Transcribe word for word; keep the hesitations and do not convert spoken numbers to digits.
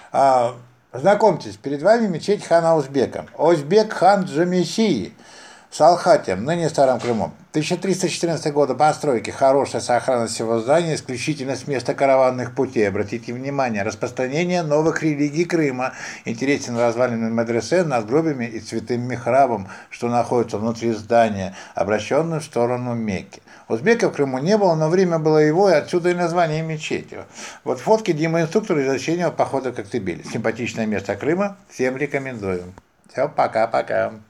А, знакомьтесь, перед вами мечеть хана Узбека. Озбек хан Джамиши в Салхате, ныне Старом Крыму. тысяча триста четырнадцатого года постройки, хорошая сохранность всего здания, исключительно с места караванных путей. Обратите внимание, распространение новых религий Крыма. Интересен развалины медресе над гробами и святым михрабом, что находится внутри здания, обращенным в сторону Мекки. Узбека в Крыму не было, но время было его, и отсюда и название мечети. Вот фотки Дима инструктор из осеннего похода в Коктебель. Симпатичное место Крыма, всем рекомендую. Все, пока-пока.